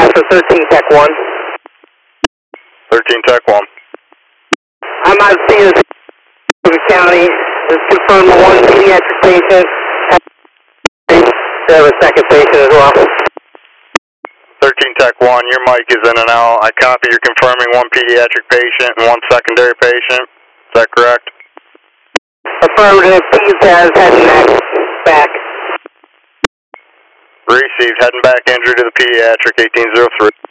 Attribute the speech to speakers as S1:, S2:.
S1: for 13 Tech 1.
S2: 13 Tech 1.
S1: I'm out of San Diego County. Just confirmed one pediatric patient. They have a second patient as well.
S2: 13 Tech 1, your mic is in and out. I copy, you're confirming one pediatric patient and one secondary patient. Is that correct?
S1: Affirmative, P's has head and back.
S2: Received, head and back injury to the pediatric, 1803.